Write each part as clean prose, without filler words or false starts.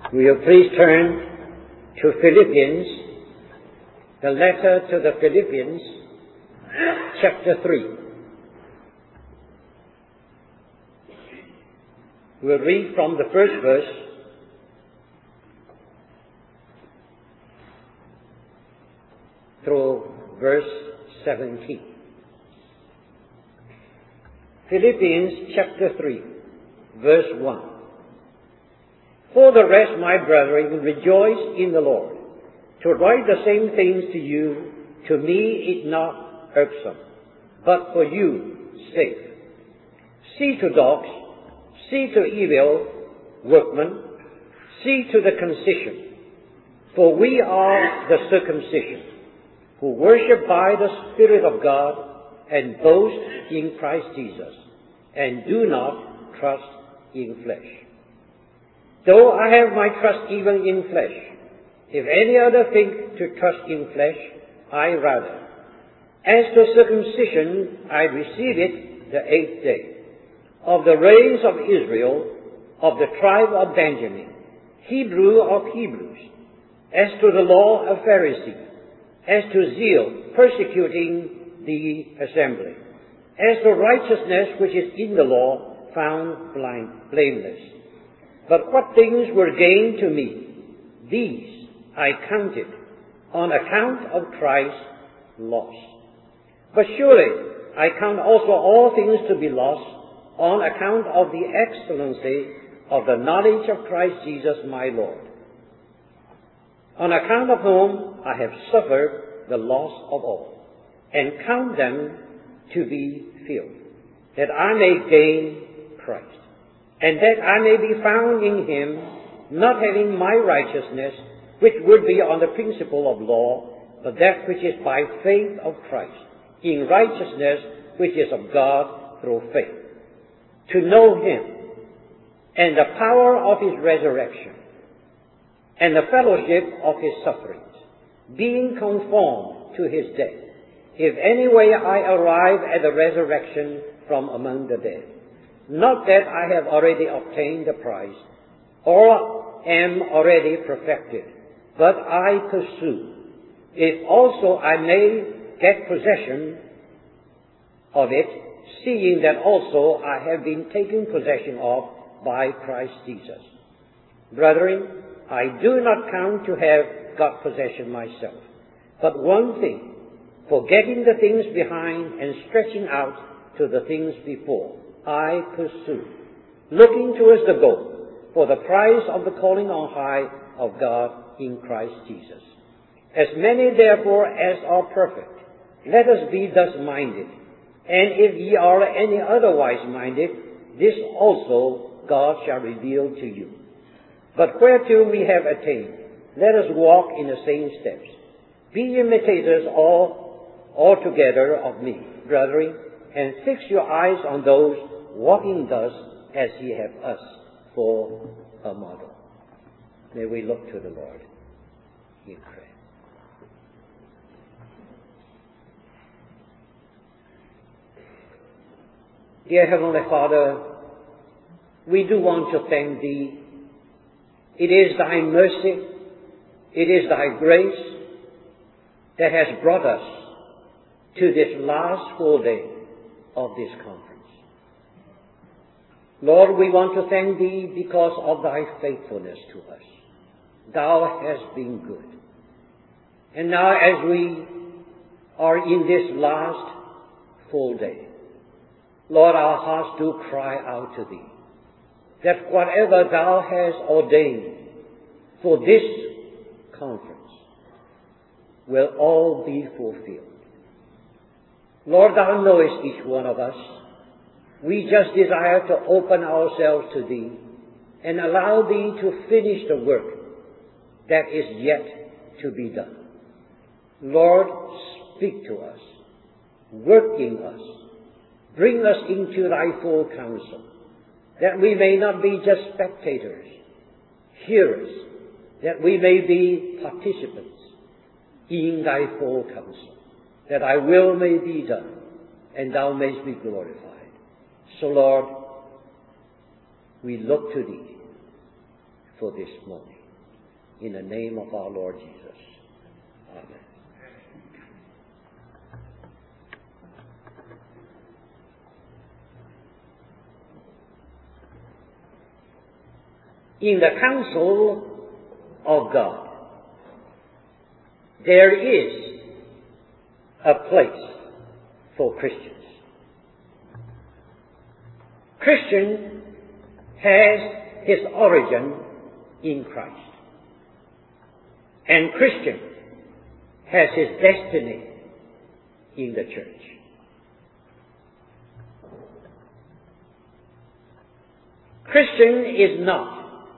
Will you please turn to Philippians, the letter to the Philippians, chapter 3. We'll read from the first verse through verse 17. Philippians chapter 3, verse 1. For the rest, my brethren, rejoice in the Lord. To write the same things to you, to me is not irksome, but for you safe. See to dogs, see to evil workmen, see to the concision. For we are the circumcision, who worship by the Spirit of God, and boast in Christ Jesus, and do not trust in flesh. Though I have my trust even in flesh, if any other think to trust in flesh, I rather. As to circumcision, I receive it the 8th day, of the race of Israel, of the tribe of Benjamin, Hebrew of Hebrews, as to the law of Pharisee, as to zeal, persecuting the assembly, as to righteousness which is in the law, found blameless. But what things were gained to me, these I counted on account of Christ's loss. But surely I count also all things to be lost on account of the excellency of the knowledge of Christ Jesus my Lord, on account of whom I have suffered the loss of all, and count them to be filth, that I may gain Christ, and that I may be found in him, not having my righteousness, which would be on the principle of law, but that which is by faith of Christ, in righteousness which is of God through faith, to know him, and the power of his resurrection, and the fellowship of his sufferings, being conformed to his death, if any way I arrive at the resurrection from among the dead. Not that I have already obtained the prize, or am already perfected, but I pursue, if also I may get possession of it, seeing that also I have been taken possession of by Christ Jesus. Brethren, I do not count to have got possession myself, but one thing, forgetting the things behind and stretching out to the things before, I pursue, looking towards the goal, for the prize of the calling on high of God in Christ Jesus. As many therefore as are perfect, let us be thus minded, and if ye are any otherwise minded, this also God shall reveal to you. But whereto we have attained, let us walk in the same steps. Be imitators altogether of me, brethren, and fix your eyes on those walking thus as ye have us for a model. May we look to the Lord in prayer. Dear Heavenly Father, we do want to thank Thee. It is Thy mercy, it is Thy grace that has brought us to this last full day of this conference. Lord, we want to thank Thee because of Thy faithfulness to us. Thou hast been good. And now as we are in this last full day, Lord, our hearts do cry out to Thee, that whatever Thou hast ordained for this conference will all be fulfilled. Lord, Thou knowest each one of us. We just desire to open ourselves to Thee and allow Thee to finish the work that is yet to be done. Lord, speak to us, work in us, bring us into Thy full counsel, that we may not be just spectators, hearers, that we may be participants in Thy full counsel, that Thy will may be done, and Thou mayst be glorified. So, Lord, we look to Thee. for this morning. In the name of our Lord Jesus. Amen. In the counsel of God, there is a place for Christians. Christian has his origin in Christ. And Christian has his destiny in the church. Christian is not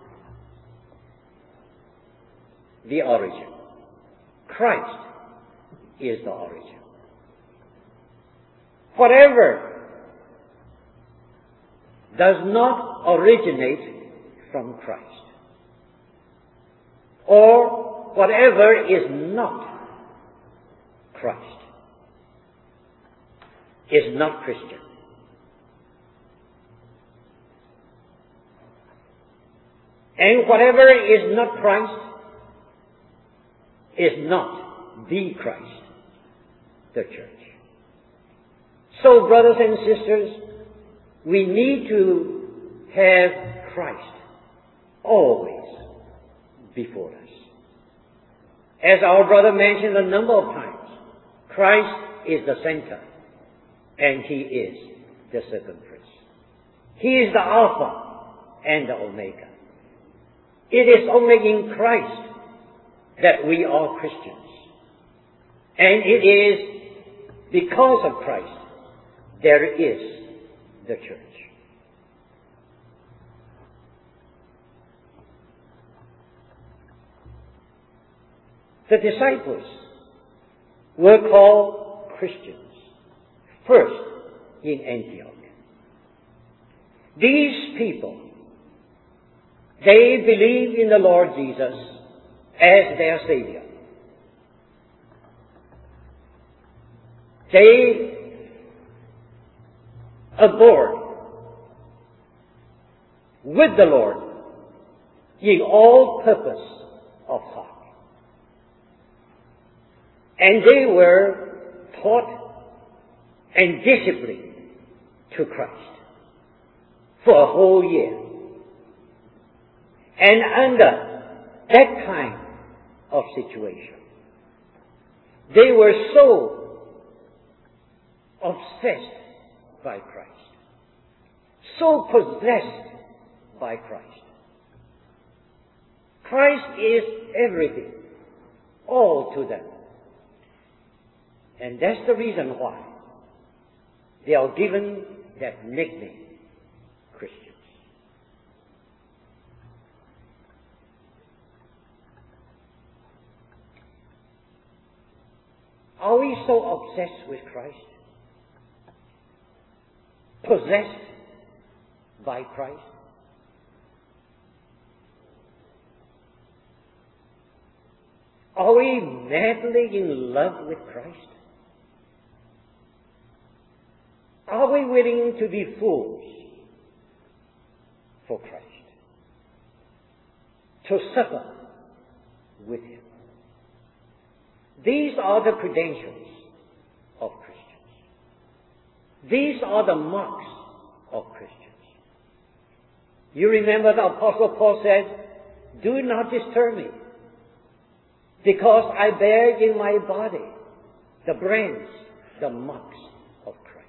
the origin. Christ is the origin. Whatever does not originate from Christ, or whatever is not Christ, is not Christian. And whatever is not Christ is not the Christ, the church. So, brothers and sisters, we need to have Christ always before us. As our brother mentioned a number of times, Christ is the center, and He is the circumference. He is the Alpha and the Omega. It is only in Christ that we are Christians. And it is because of Christ there is the church. The disciples were called Christians first in Antioch. These people, they believed in the Lord Jesus as their Savior. They abode with the Lord in all purpose of heart. And they were taught and disciplined to Christ for a whole year. And under that kind of situation, they were so obsessed by Christ, so possessed by Christ. Christ is everything, all to them. And that's the reason why they are given that nickname, Christians. Are we so obsessed with Christ? Possessed by Christ? Are we madly in love with Christ? Are we willing to be fools for Christ? To suffer with Him? These are the credentials of Christians. These are the marks of Christians. You remember the Apostle Paul said, "Do not disturb me, because I bear in my body the brands, the marks of Christ."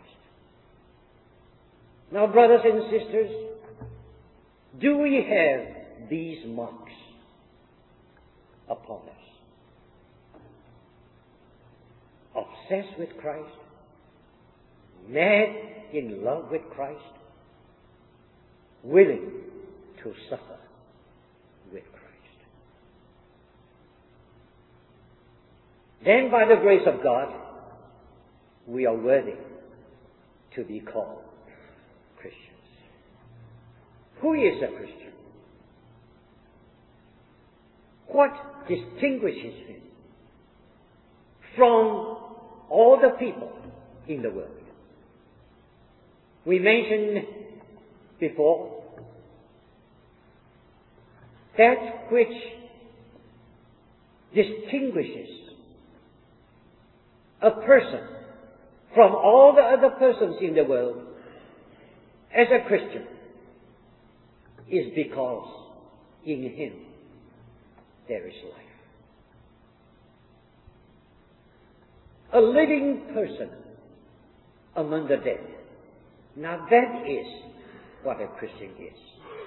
Now, brothers and sisters, do we have these marks upon us? Obsessed with Christ? Mad in love with Christ? Willing to suffer with Christ? Then, by the grace of God, we are worthy to be called Christians. Who is a Christian? What distinguishes him from all the people in the world? We mentioned before that which distinguishes a person from all the other persons in the world as a Christian is because in Him there is life. A living person among the dead. Now that is what a Christian is.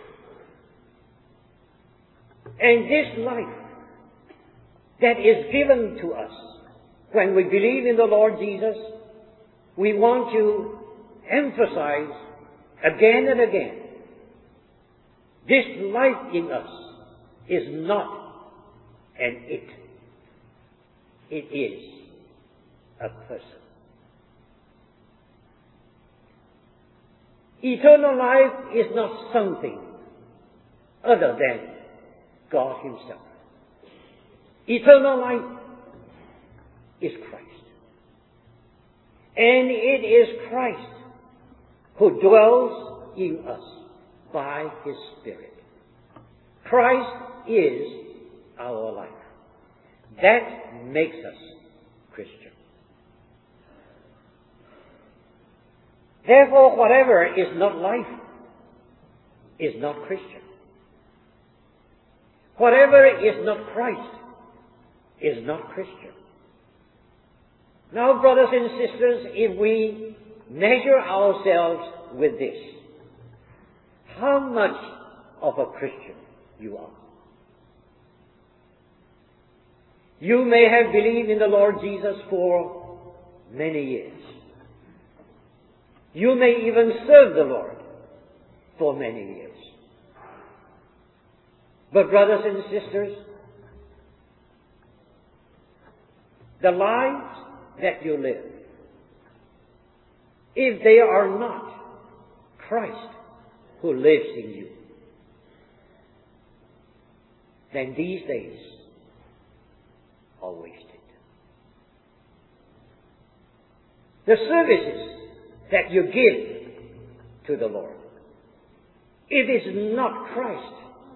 And this life that is given to us when we believe in the Lord Jesus, we want to emphasize again and again, this life in us is not an it. It is a person. Eternal life is not something other than God Himself. Eternal life is Christ. And it is Christ who dwells in us by His Spirit. Christ is our life. That makes us Christian. Therefore, whatever is not life is not Christian. Whatever is not Christ is not Christian. Now, brothers and sisters, if we measure ourselves with this, how much of a Christian you are? You may have believed in the Lord Jesus for many years. You may even serve the Lord for many years. But brothers and sisters, the lives that you live, if they are not Christ who lives in you, then these days are wasted. The services that you give to the Lord, it is not Christ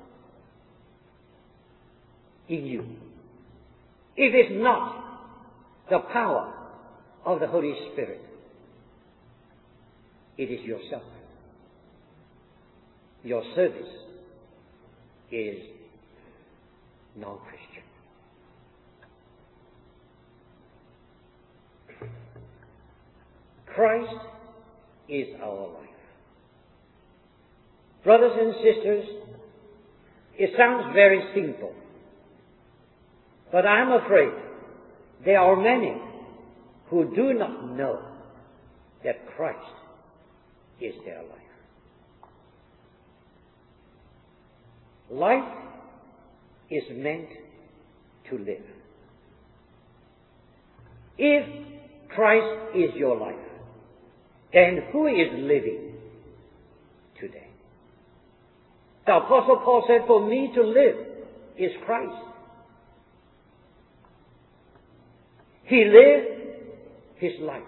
in you. It is not the power of the Holy Spirit. It is yourself. Your service is non-Christian. Christ is our life. Brothers and sisters, it sounds very simple, but I'm afraid there are many who do not know that Christ is their life. Life is meant to live. If Christ is your life, then who is living today? The Apostle Paul said, for me to live is Christ. He lived his life.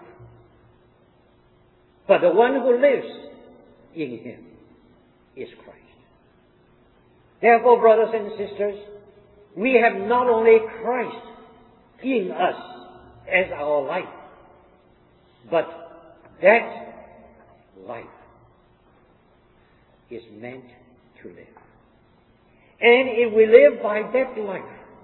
But the one who lives in him is Christ. Therefore, brothers and sisters, we have not only Christ in us as our life, but that life is meant to live. And if we live by that life,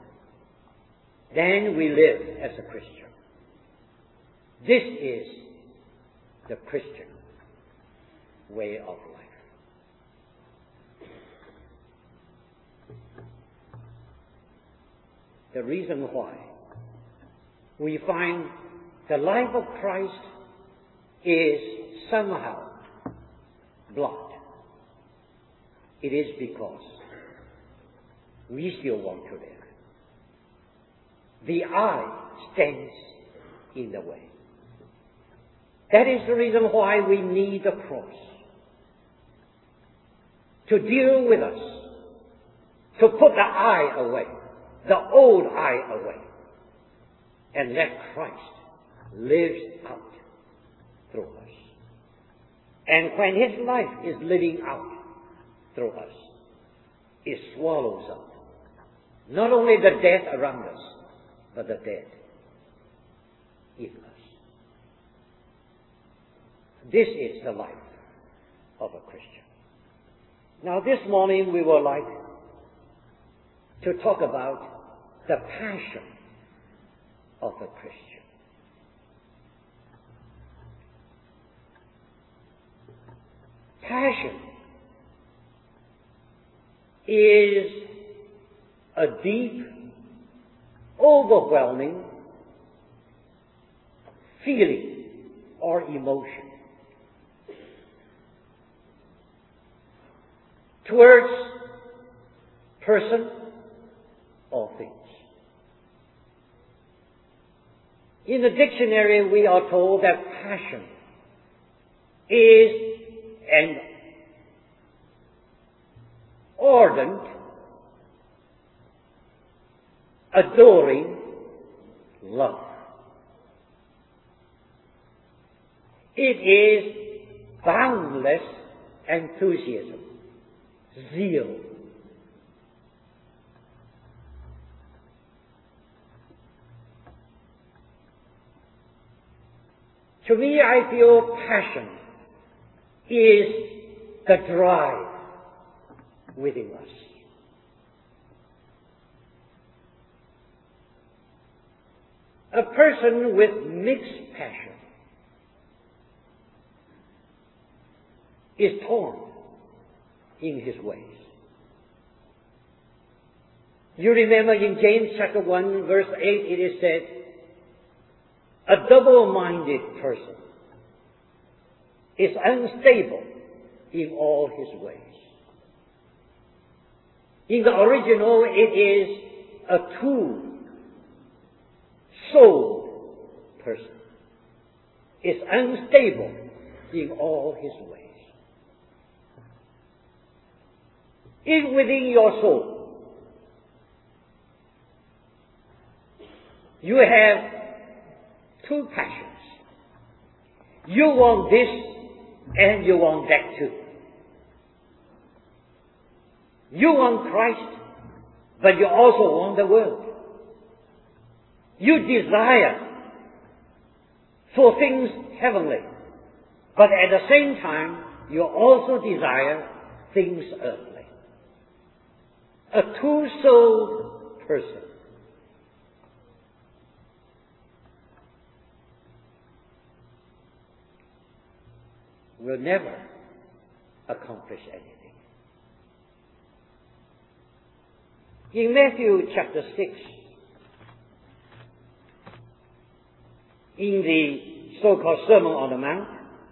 then we live as a Christian. This is the Christian way of life. The reason why we find the life of Christ is somehow blocked, it is because we still want to live. The I stands in the way. That is the reason why we need the cross to deal with us, to put the I away, the old I away, and let Christ live out through us. And when His life is living out through us, it swallows up not only the death around us, but the dead in us. This is the life of a Christian. Now this morning we would like to talk about the passion of a Christian. Passion is a deep, overwhelming feeling or emotion towards person or things. In the dictionary we are told that passion is an ardent, adoring love. It is boundless enthusiasm, zeal. To me, I feel passion is the drive within us. A person with mixed passion is torn in his ways. You remember in James chapter 1 verse 8 it is said, a double-minded person is unstable in all his ways. In the original, it is a two-souled person. Is unstable in all his ways. In within your soul, you have two passions. You want this and you want that too. You want Christ, but you also want the world. You desire for things heavenly, but at the same time, you also desire things earthly. A two-souled person. Will never accomplish anything. In Matthew chapter 6, in the so-called Sermon on the Mount,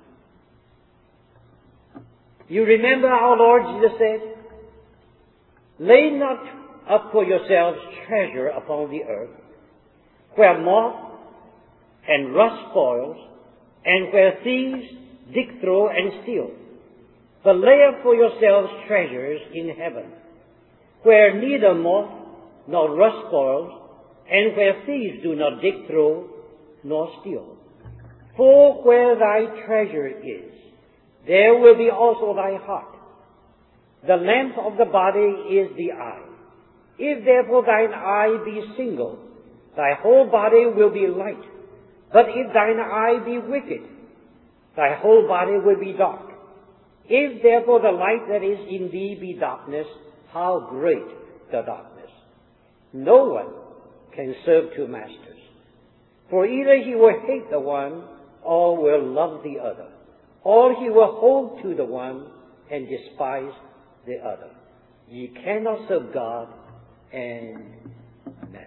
you remember our Lord Jesus said, lay not up for yourselves treasure upon the earth, where moth and rust spoils, and where thieves dig through and steal. But lay up for yourselves treasures in heaven, where neither moth nor rust spoils, and where thieves do not dig through nor steal. For where thy treasure is, there will be also thy heart. The lamp of the body is the eye. If therefore thine eye be single, thy whole body will be light. But if thine eye be wicked, thy whole body will be dark. If therefore the light that is in thee be darkness, how great the darkness! No one can serve two masters. For either he will hate the one, or will love the other. Or he will hold to the one, and despise the other. Ye cannot serve God and mammon.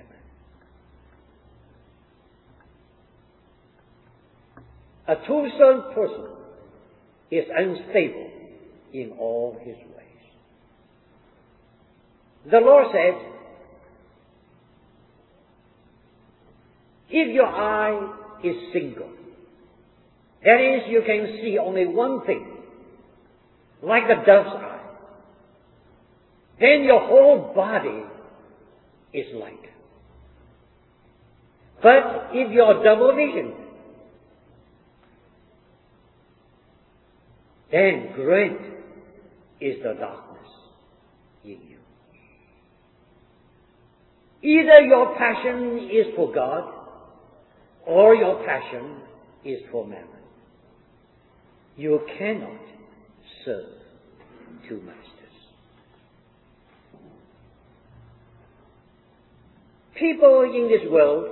A two-souled person is unstable in all his ways. The Lord said, if your eye is single, that is, you can see only one thing, like a dove's eye, then your whole body is light. But if you're double visioned, then great is the darkness in you. Either your passion is for God or your passion is for mammon. You cannot serve two masters. People in this world,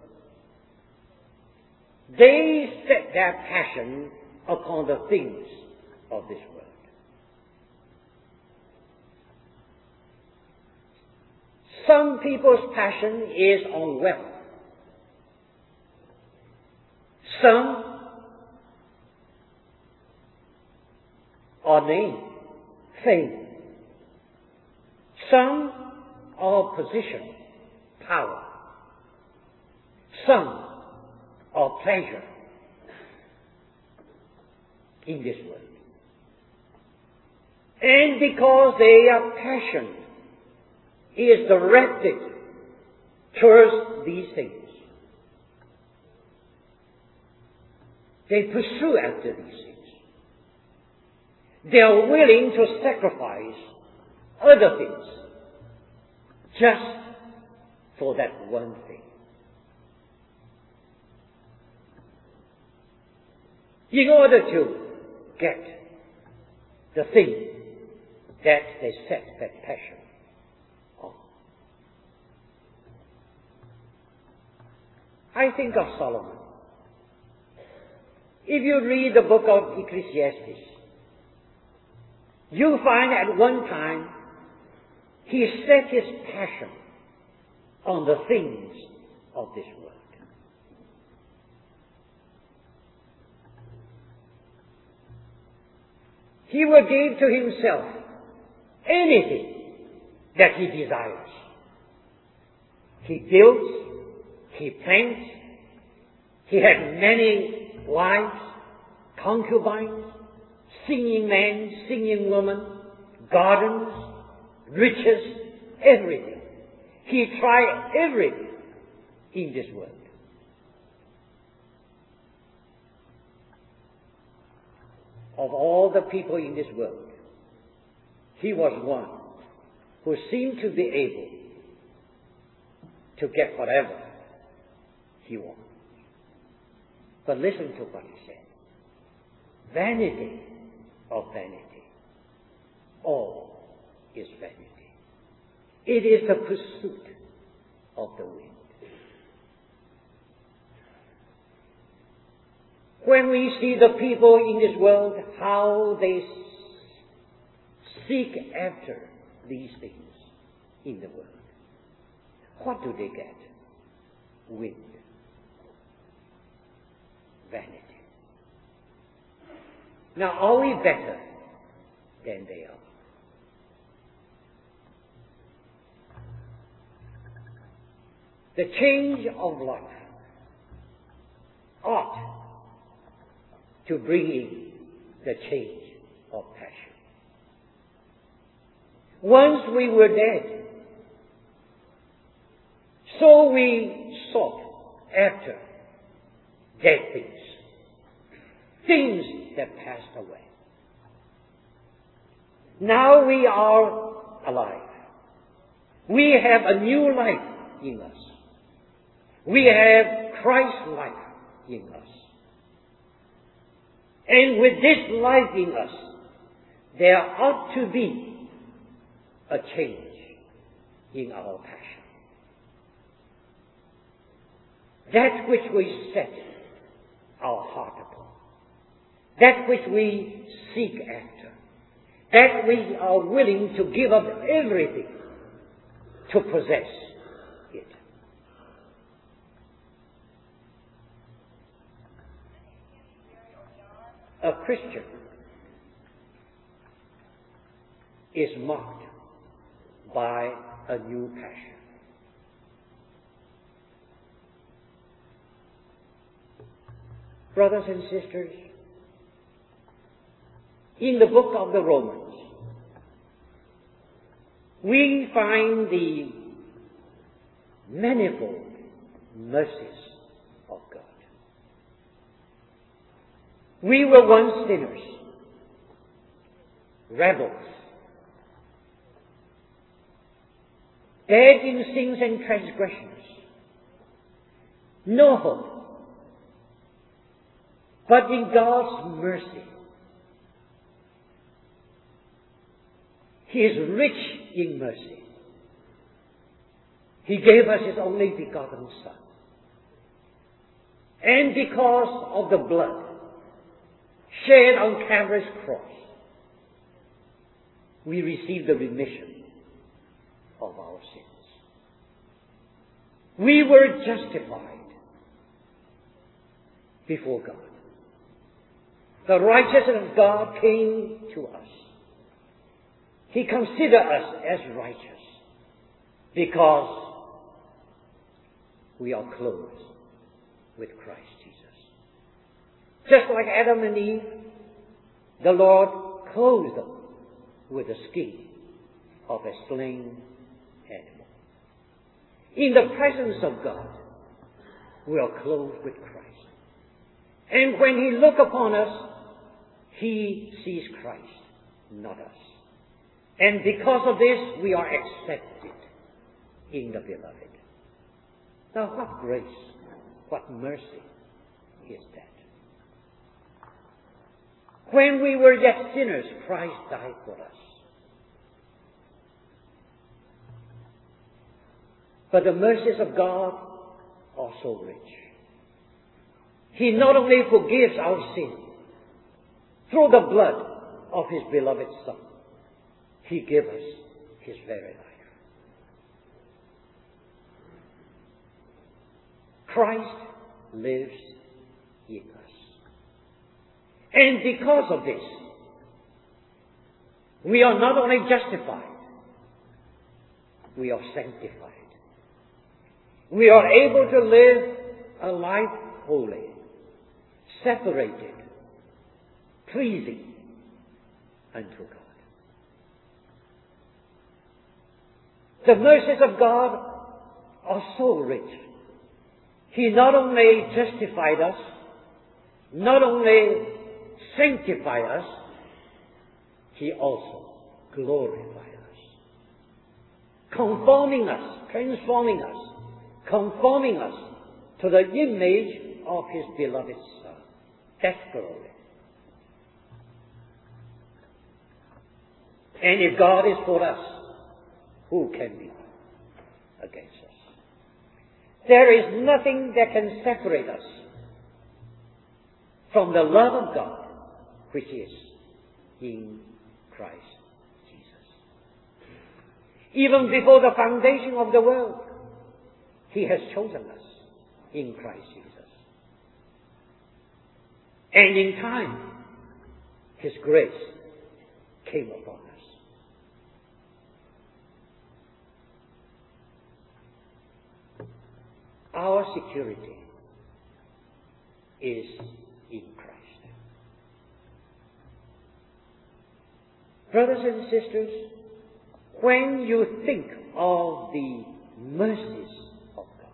they set their passion upon the things of this world. Some people's passion is on wealth. Some on name, fame. Some are position, power. Some are pleasure in this world. And because their passion is directed towards these things, they pursue after these things. They are willing to sacrifice other things just for that one thing. In order to get the thing that they set that passion on. I think of Solomon. If you read the book of Ecclesiastes, you find at one time he set his passion on the things of this world. He will give to himself anything that he desires. He builds, he plants, he has many wives, concubines, singing men, singing women, gardens, riches, everything. He tried everything in this world. Of all the people in this world, he was one who seemed to be able to get whatever he wanted. But listen to what he said. Vanity of vanity. All is vanity. It is the pursuit of the wind. When we see the people in this world, how they seek after these things in the world, what do they get? Wind. Vanity. Now, are we better than they are? The change of life ought to bring in the change of passion. Once we were dead, so we sought after dead things, things that passed away. Now we are alive. We have a new life in us. We have Christ's life in us. And with this life in us, there ought to be a change in our passion. That which we set our heart upon, that which we seek after, that we are willing to give up everything to possess it. A Christian is marked by a new passion. Brothers and sisters, in the book of the Romans, we find the manifold mercies of God. We were once sinners, rebels, dead in sins and transgressions, no hope. But in God's mercy, He is rich in mercy. He gave us His only begotten Son. And because of the blood shed on Calvary's cross, we receive the remission of our sins. We were justified before God. The righteousness of God came to us. He considered us as righteous because we are clothed with Christ Jesus. Just like Adam and Eve, the Lord clothed them with the skin of a slain animal. In the presence of God, we are clothed with Christ. And when He looks upon us, He sees Christ, not us. And because of this, we are accepted in the Beloved. Now, what grace, what mercy is that? When we were yet sinners, Christ died for us. But the mercies of God are so rich. He not only forgives our sin through the blood of His beloved Son, He gives us His very life. Christ lives in us. And because of this, we are not only justified, we are sanctified. We are able to live a life holy, separated, pleasing unto God. The mercies of God are so rich. He not only justified us, not only sanctified us, He also glorified us. Conforming us, transforming us, conforming us to the image of His beloved Son. That's glory. And if God is for us, who can be against us? There is nothing that can separate us from the love of God, which is in Christ Jesus. Even before the foundation of the world, He has chosen us in Christ Jesus. And in time, His grace came upon us. Our security is in Christ. Brothers and sisters, when you think of the mercies of God,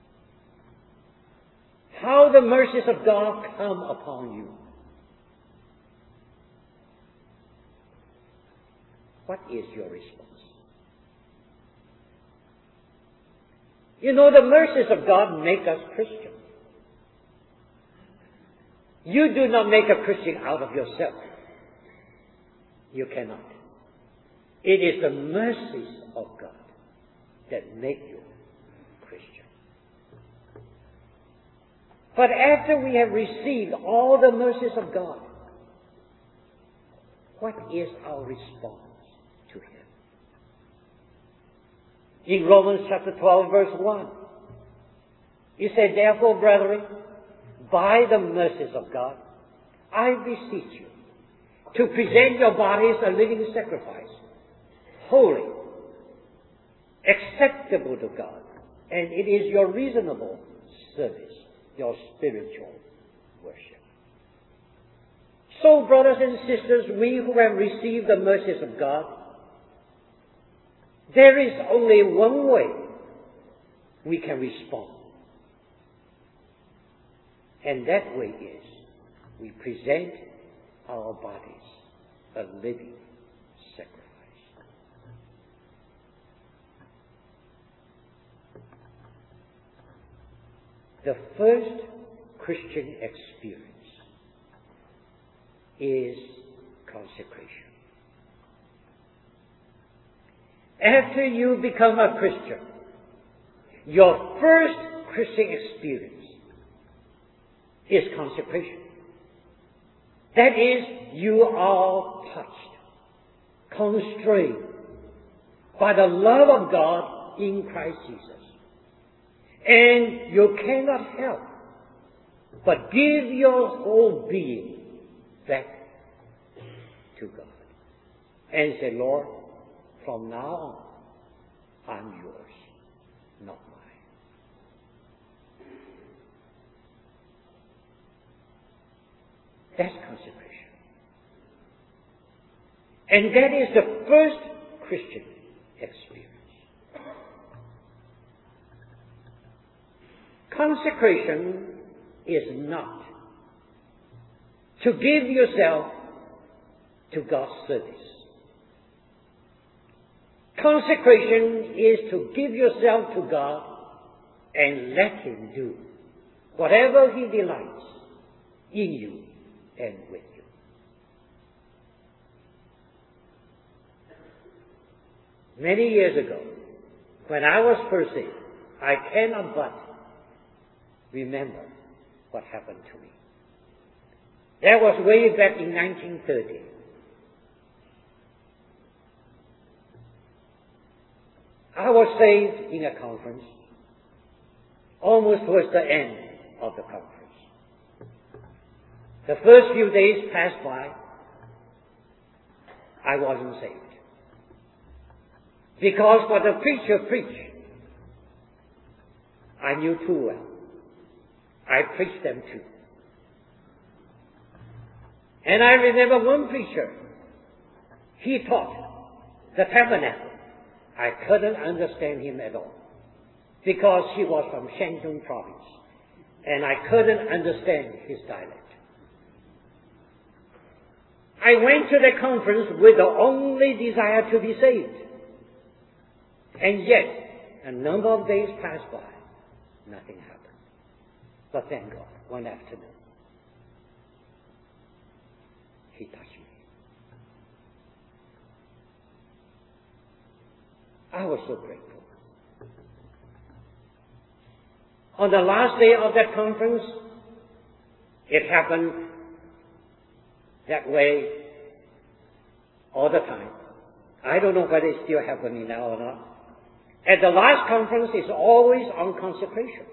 how the mercies of God come upon you, what is your response? You know, the mercies of God make us Christian. You do not make a Christian out of yourself. You cannot. It is the mercies of God that make you Christian. But after we have received all the mercies of God, what is our response to Him? In Romans chapter 12, verse 1, He said, "Therefore, brethren, by the mercies of God, I beseech you to present your bodies a living sacrifice, holy, acceptable to God, and it is your reasonable service, your spiritual worship." So, brothers and sisters, we who have received the mercies of God, there is only one way we can respond. And that way is we present our bodies a living sacrifice. the first Christian experience is consecration. After you become a Christian, your first Christian experience is consecration. That is, you are touched, constrained by the love of God in Christ Jesus. And you cannot help but give your whole being back to God. And say, Lord, from now on, I'm yours, not mine. That's consecration. And that is the first Christian experience. Consecration is not to give yourself to God's service. Consecration is to give yourself to God and let Him do whatever He delights in you and with you. Many years ago, when I was first saved, I cannot but remember what happened to me. That was way back in 1930. I was saved in a conference, almost towards the end of the conference. The first few days passed by, I wasn't saved. Because what the preacher preached, I knew too well. I preached them too. And I remember one preacher, he taught the tabernacle. I couldn't understand him at all, because he was from Shandong province, and I couldn't understand his dialect. I went to the conference with the only desire to be saved. And yet, a number of days passed by, nothing happened. But thank God, one afternoon, He touched me. I was so grateful. On the last day of that conference, it happened that way all the time. I don't know whether it's still happening now or not. At the last conference, it's always on consecration.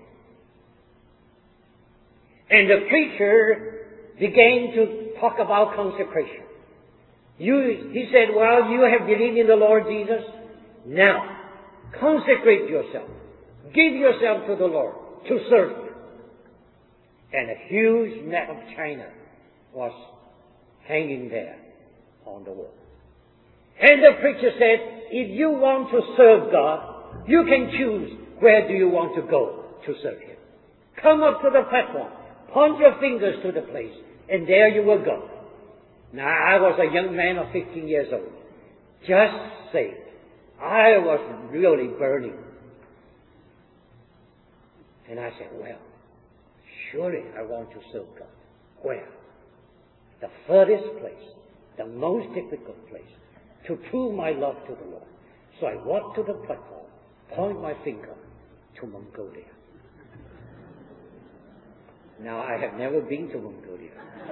And the preacher began to talk about consecration. He said, well, you have believed in the Lord Jesus. Now, consecrate yourself. Give yourself to the Lord to serve Him. And a huge mat of china was hanging there on the wall. And the preacher said, if you want to serve God, you can choose where do you want to go to serve Him. Come up to the platform, point your fingers to the place, and there you will go. Now, I was a young man of 15 years old, just saved. I was really burning. And I said, well, surely I want to serve God. Where? The furthest place, the most difficult place, to prove my love to the Lord. So I walked to the platform, point my finger to Mongolia. Now, I have never been to Mongolia.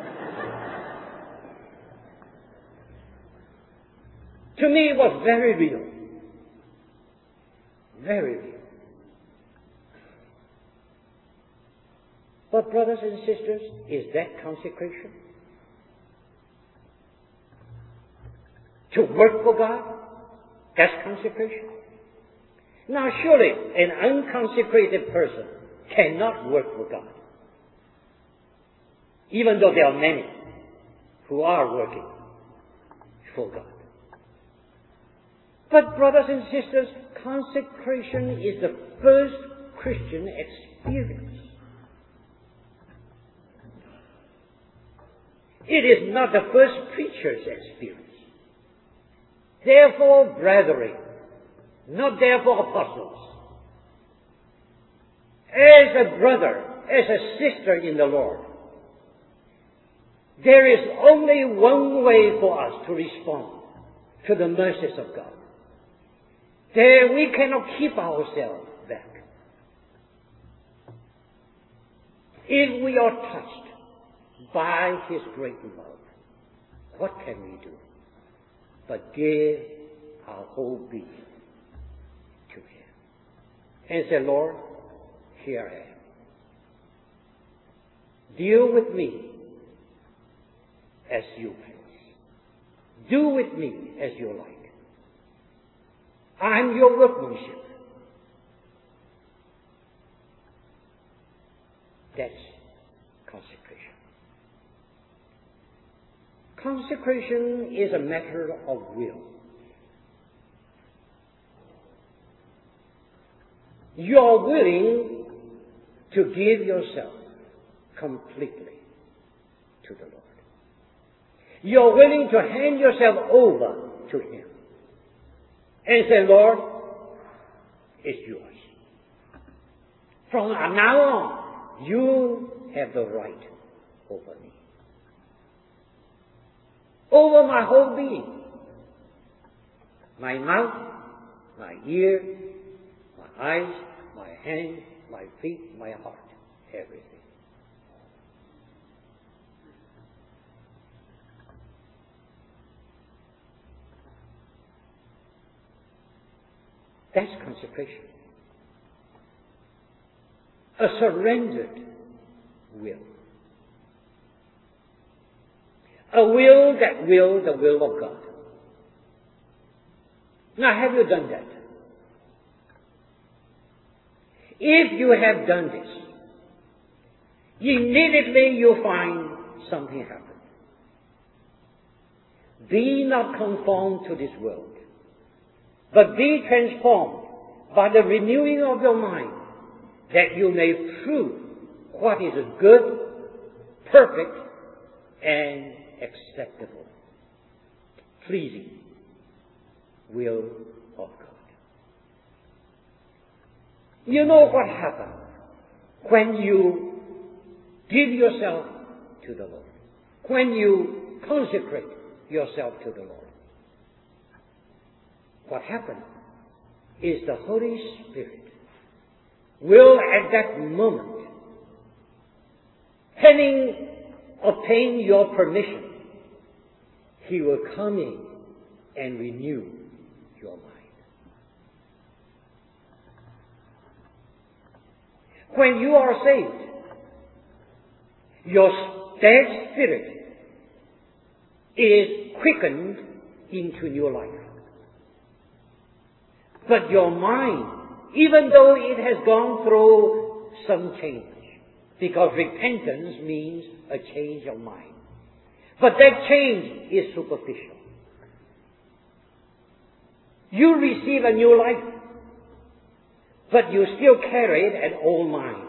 To me, it was very real. Very real. But brothers and sisters, is that consecration? To work for God? That's consecration? Now surely an unconsecrated person cannot work for God. Even though there are many who are working for God. But brothers and sisters, consecration is the first Christian experience. It is not the first preacher's experience. Therefore, brethren, not therefore apostles, as a brother, as a sister in the Lord, there is only one way for us to respond to the mercies of God. There we cannot keep ourselves back. If we are touched by His great love, what can we do but give our whole being to Him and say, Lord, here I am. Deal with me as you please. Do with me as you like. I'm your workmanship. That's consecration. Consecration is a matter of will. You are willing to give yourself completely to the Lord. You are willing to hand yourself over to Him and say, Lord, it's yours. From now on, you have the right over me. Over my whole being. My mouth, my ear, my eyes, my hands, my feet, my heart, everything. That's consecration. A surrendered will. A will that will the will of God. Now, have you done that? If you have done this, immediately you find something happen. Be not conformed to this world, but be transformed by the renewing of your mind, that you may prove what is a good, perfect, and acceptable, pleasing will of God. You know what happens when you give yourself to the Lord, when you consecrate yourself to the Lord. What happens is the Holy Spirit will at that moment, having obtained your permission, He will come in and renew your mind. When you are saved, your dead spirit is quickened into new life. But your mind, even though it has gone through some change, because repentance means a change of mind, but that change is superficial. You receive a new life, but you still carry an old mind.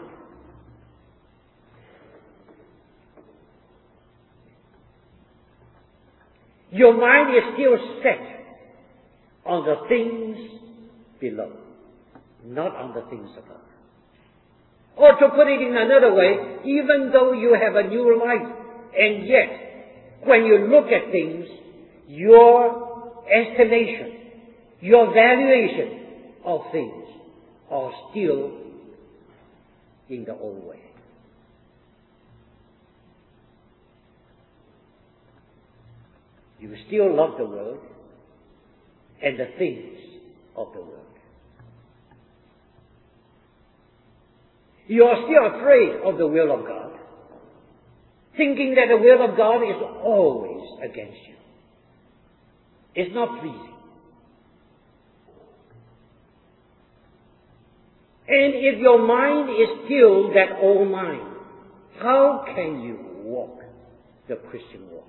Your mind is still set on the things below, not on the things above. Or to put it in another way, even though you have a new life, and yet, when you look at things, your estimation, your valuation of things are still in the old way. You still love the world and the things of the world. You are still afraid of the will of God, thinking that the will of God is always against you. It's not pleasing. And if your mind is still that old mind, how can you walk the Christian walk?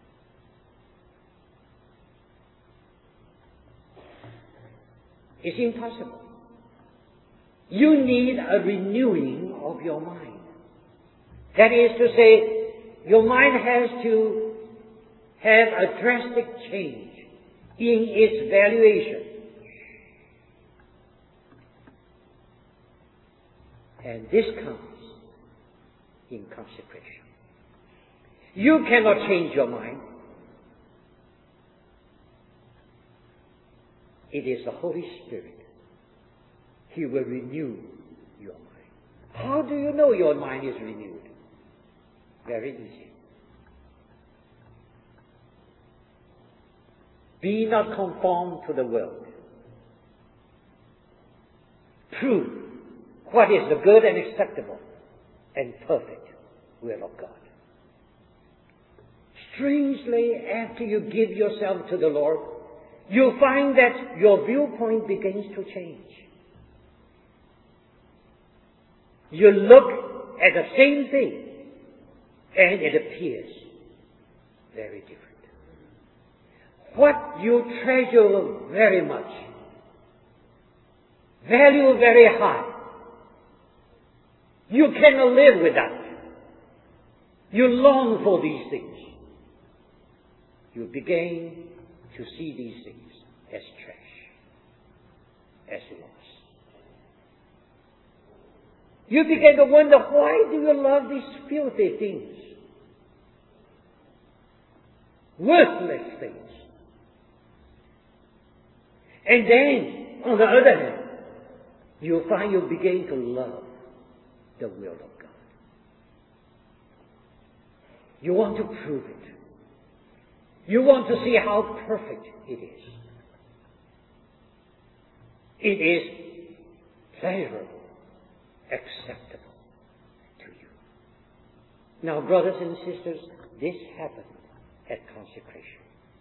It's impossible. You need a renewing of your mind. That is to say, your mind has to have a drastic change in its valuation. And this comes in consecration. You cannot change your mind. It is the Holy Spirit. He will renew your mind. How do you know your mind is renewed? Very easy. Be not conformed to the world. Prove what is the good and acceptable and perfect will of God. Strangely, after you give yourself to the Lord, you find that your viewpoint begins to change. You look at the same thing, and it appears very different. What you treasure very much, value very high, you cannot live without. You long for these things. You begin to see these things as trash, as loss. You begin to wonder, why do you love these filthy things? Worthless things. And then, on the other hand, you find you begin to love the will of God. You want to prove it. You want to see how perfect it is. It is pleasurable, acceptable to you. Now, brothers and sisters, this happened at consecration.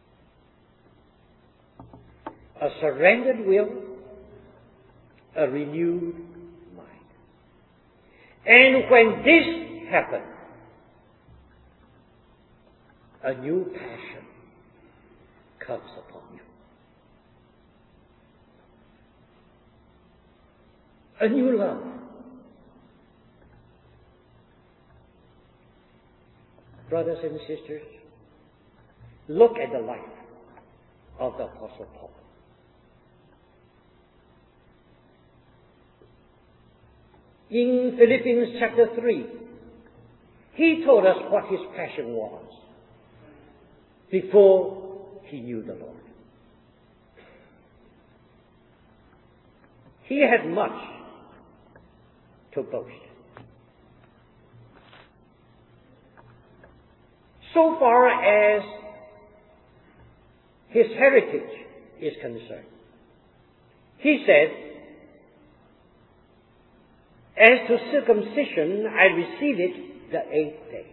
A surrendered will, a renewed mind. And when this happened, a new passion comes upon you. A new love. Brothers and sisters, look at the life of the Apostle Paul. In Philippians chapter 3, he told us what his passion was before he knew the Lord. He had much to boast. So far as his heritage is concerned, he said, as to circumcision, I received it the 8th day.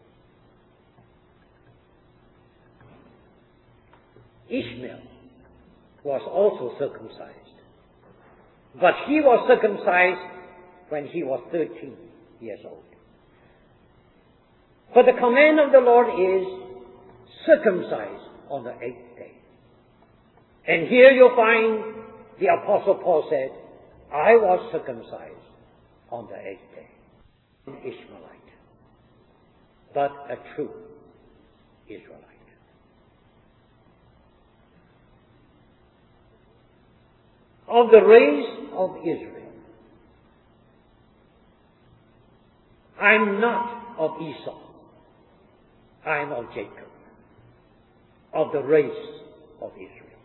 Ishmael was also circumcised. But he was circumcised when he was 13 years old. But the command of the Lord is circumcise on the 8th day. And here you'll find the Apostle Paul said, I was circumcised on the 8th day. An Ishmaelite, but a true Israelite. Of the race of Israel, I'm not of Esau. I'm of Jacob, of the race of Israel.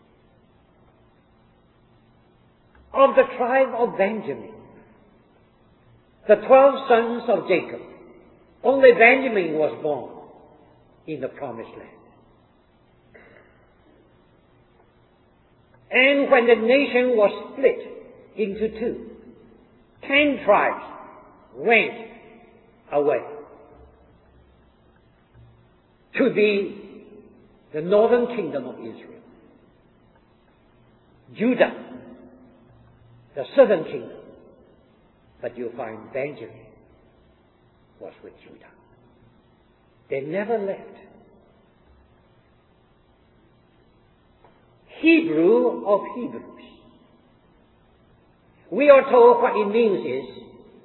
Of the tribe of Benjamin, the 12 sons of Jacob, only Benjamin was born in the promised land. And when the nation was split into two, 10 tribes went away to the northern kingdom of Israel. Judah, the southern kingdom. But you find Benjamin was with Judah. They never left. Hebrew of Hebrews. We are told what it means is,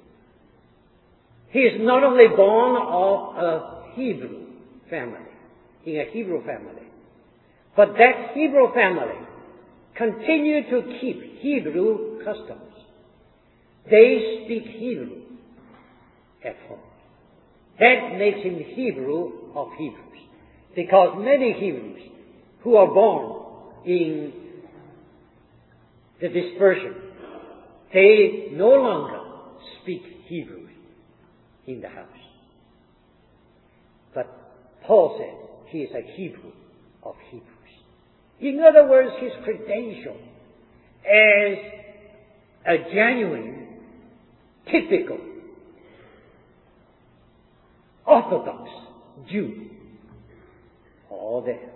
he is not only born of a Hebrew family, in a Hebrew family, but that Hebrew family continued to keep Hebrew customs. They speak Hebrew at home. That makes him Hebrew of Hebrews. Because many Hebrews who are born in the dispersion, they no longer speak Hebrew in the house. But Paul said he is a Hebrew of Hebrews. In other words, his credential as a genuine, typical, Orthodox Jew, all there.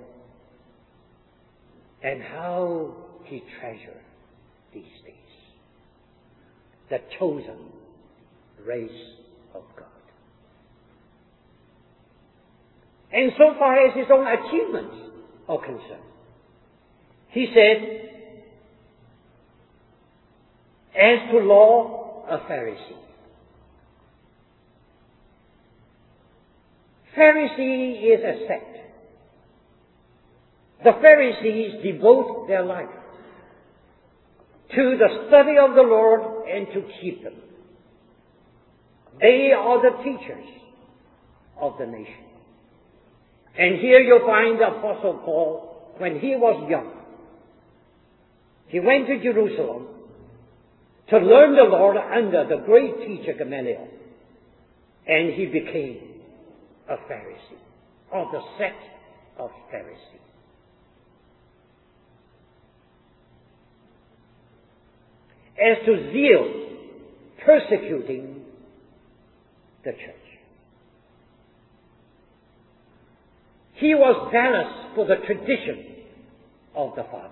And how he treasured these days. The chosen race of God. And so far as his own achievements are concerned, he said, as to law, a Pharisee. Pharisee is a sect. The Pharisees devote their life to the study of the Lord and to keep them. They are the teachers of the nation. And here you'll find the Apostle Paul, when he was young, he went to Jerusalem to learn the Lord under the great teacher Gamaliel. And he became a Pharisee, of the sect of Pharisees. As to zeal, persecuting the church. He was zealous for the tradition of the fathers.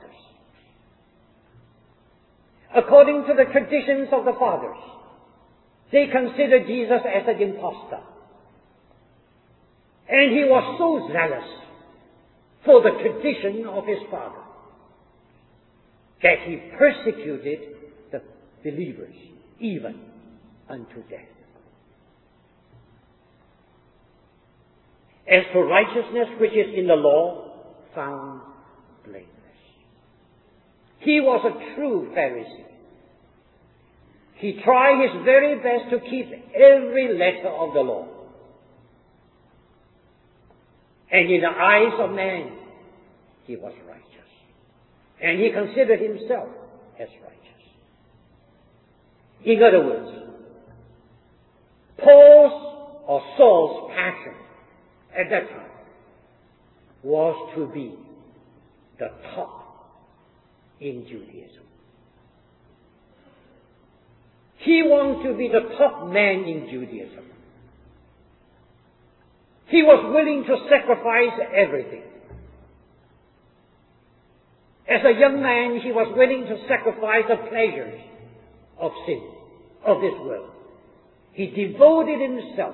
According to the traditions of the fathers, they considered Jesus as an impostor. And he was so zealous for the tradition of his father that he persecuted the believers even unto death. As for righteousness which is in the law, found blameless. He was a true Pharisee. He tried his very best to keep every letter of the law. And in the eyes of man, he was righteous. And he considered himself as righteous. In other words, Paul's or Saul's passion at that time was to be the top in Judaism. He wanted to be the top man in Judaism. He was willing to sacrifice everything. As a young man, he was willing to sacrifice the pleasures of sin, of this world. He devoted himself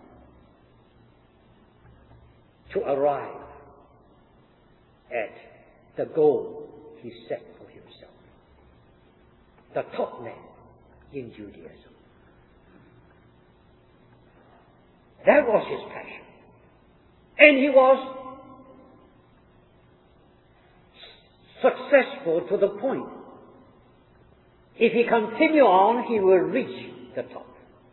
to arrive at the goal he set for himself. The top man in Judaism. That was his passion. And he was successful to the point. If he continue on, he will reach the top.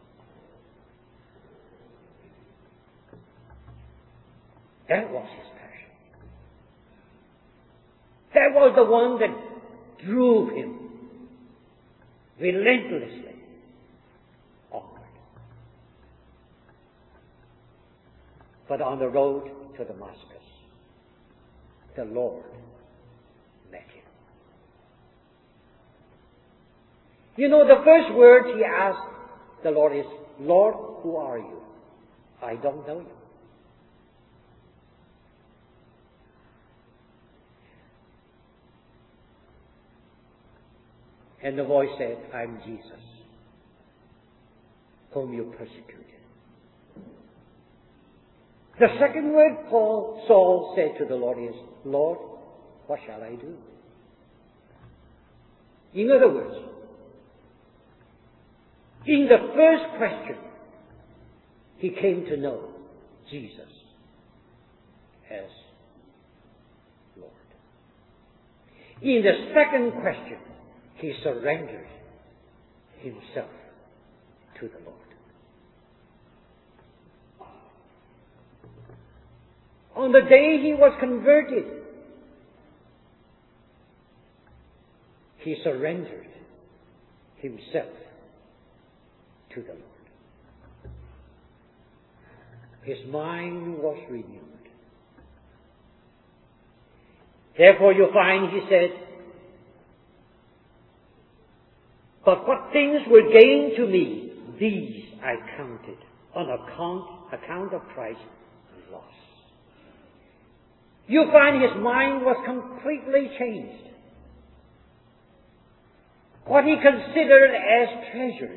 That was his passion. That was the one that drove him relentlessly onward. But on the road to Damascus, the Lord met him. You know, the first word he asked the Lord is, Lord, who are you? I don't know you. And the voice said, I'm Jesus, whom you persecuted. The second word Saul said to the Lord is, Lord, what shall I do? In other words, in the first question, he came to know Jesus as Lord. In the second question, he surrendered himself to the Lord. On the day he was converted, he surrendered himself to the Lord. His mind was renewed. Therefore you find he said, "But what things were gained to me, these I counted on account of Christ loss." You find his mind was completely changed. What he considered as treasures,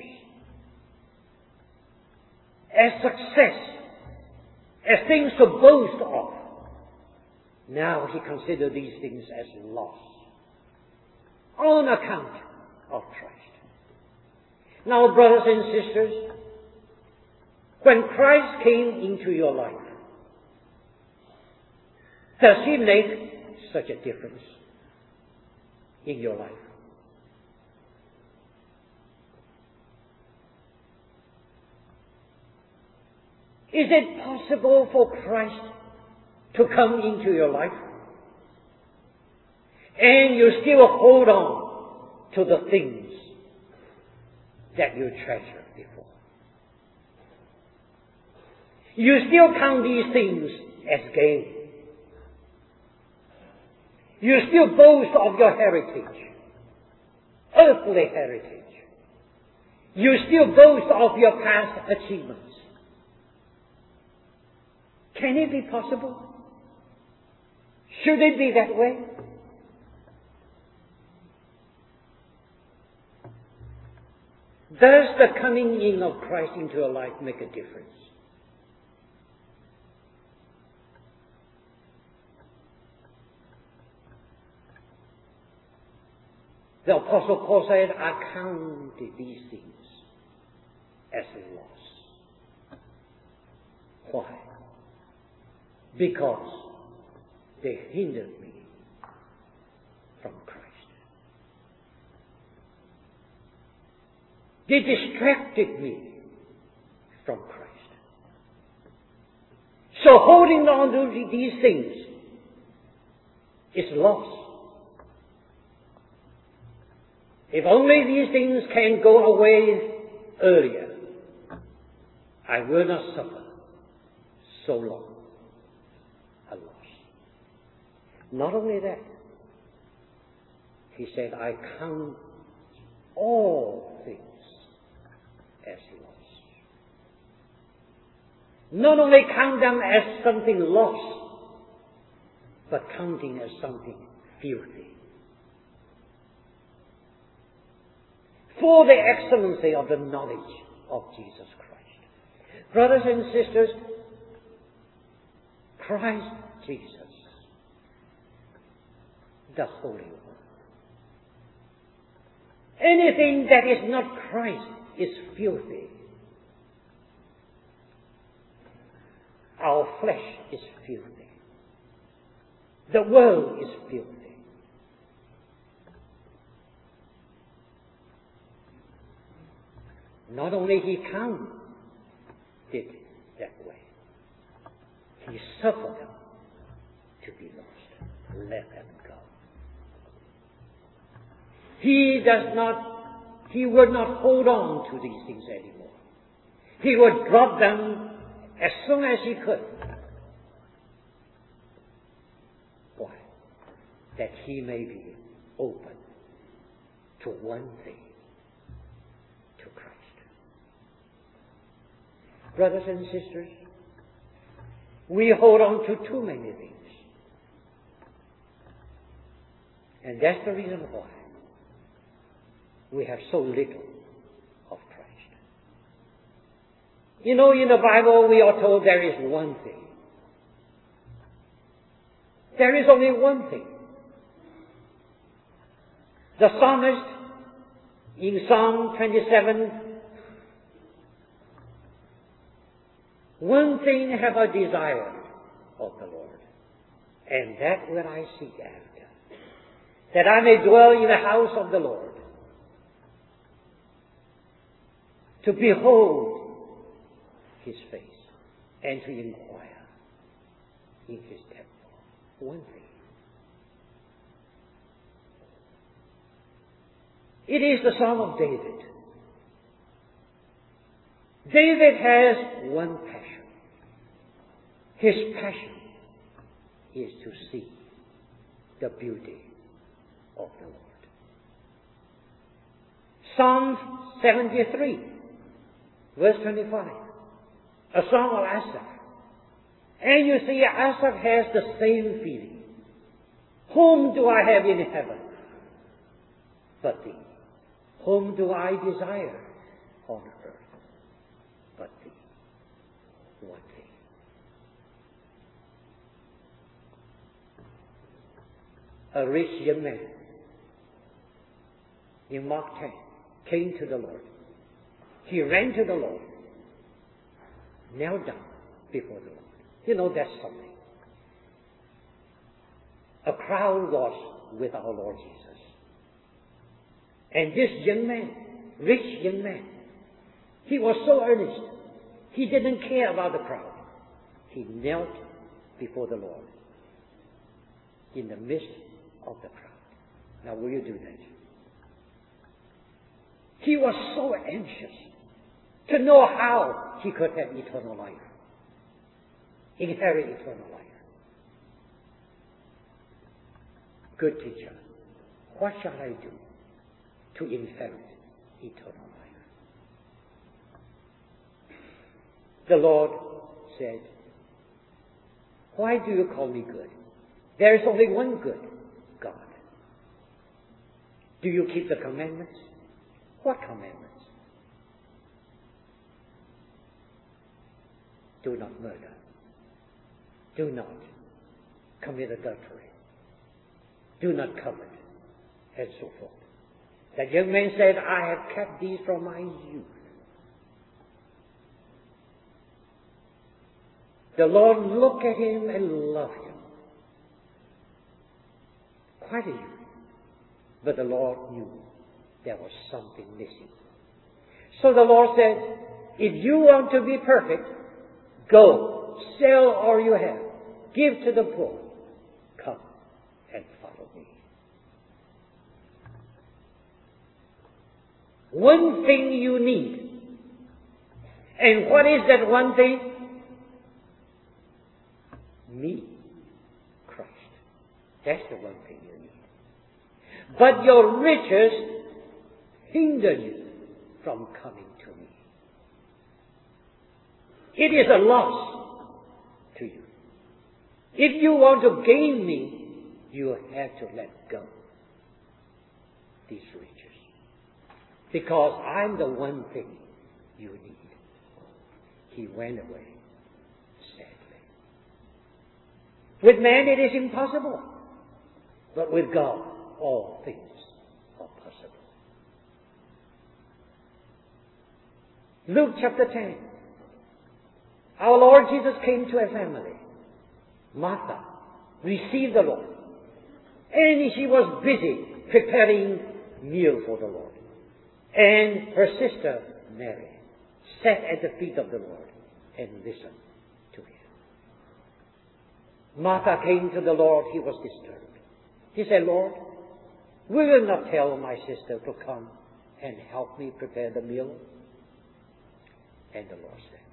as success, as things to boast of, now he considered these things as loss on account of Christ. Now, brothers and sisters, when Christ came into your life, does he make such a difference in your life? Is it possible for Christ to come into your life and you still hold on to the things that you treasured before? You still count these things as gain. You still boast of your heritage, earthly heritage. You still boast of your past achievements. Can it be possible? Should it be that way? Does the coming in of Christ into your life make a difference? The Apostle Paul said, "I counted these things as loss." Why? Because they hindered me from Christ. They distracted me from Christ. So holding on to these things is loss. If only these things can go away earlier, I will not suffer so long a loss. Not only that, he said, "I count all things as loss." Not only count them as something lost, but counting as something filthy, for the excellency of the knowledge of Jesus Christ. Brothers and sisters, Christ Jesus, the Holy One. Anything that is not Christ is filthy. Our flesh is filthy. The world is filthy. Not only he counted it that way, he suffered them to be lost. Let them go. He would not hold on to these things anymore. He would drop them as soon as he could. Why? That he may be open to one thing, to Christ. Brothers and sisters, we hold on to too many things. And that's the reason why we have so little of Christ. You know, in the Bible we are told there is one thing. There is only one thing. The psalmist in Psalm 27, "One thing have I desired of the Lord, and that will I seek after, that I may dwell in the house of the Lord, to behold His face, and to inquire in His temple. One thing. It is the Psalm of David. David has one passion. His passion is to see the beauty of the Lord. Psalm 73, verse 25, a song of Asaph. And you see, Asaph has the same feeling. Whom do I have in heaven but Thee? Whom do I desire on earth but Thee? One thing. A rich young man in Mark 10 came to the Lord. He ran to the Lord, knelt down before the Lord. You know, that's something. A crowd was with our Lord Jesus. And this young man, rich young man, he was so earnest. He didn't care about the crowd. He knelt before the Lord in the midst of the crowd. Now, will you do that? He was so anxious to know how he could have eternal life, inherit eternal life. Good teacher, what shall I do to inherit eternal life? The Lord said, why do you call me good? There is only one good, God. Do you keep the commandments? What commandments? Do not murder. Do not commit adultery. Do not covet, and so forth. That young man said, I have kept these from my youth. The Lord looked at him and loved him. Quite a youth. But the Lord knew there was something missing. So the Lord said, if you want to be perfect, go, sell all you have, give to the poor, come and follow me. One thing you need. And what is that one thing? Me, Christ. That's the one thing you need. But your riches hinder you from coming to me. It is a loss to you. If you want to gain me, you have to let go these riches. Because I'm the one thing you need. He went away sadly. With man it is impossible. But with God, all things are possible. Luke chapter 10. Our Lord Jesus came to a family. Martha received the Lord. And she was busy preparing meal for the Lord. And her sister, Mary, sat at the feet of the Lord and listened to him. Martha came to the Lord. He was disturbed. He said, Lord, will you not tell my sister to come and help me prepare the meal? And the Lord said,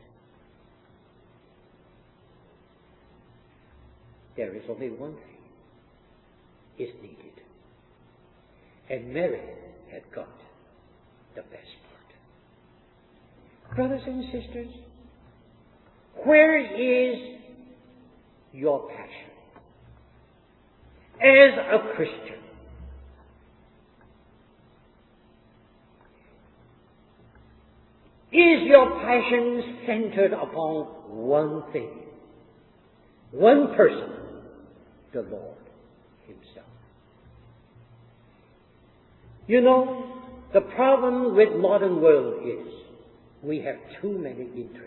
there is only one thing is needed. And Mary had got the best part. Brothers and sisters, where is your passion? As a Christian, is your passion centered upon one thing, one person, the Lord Himself? You know, the problem with modern world is we have too many interests.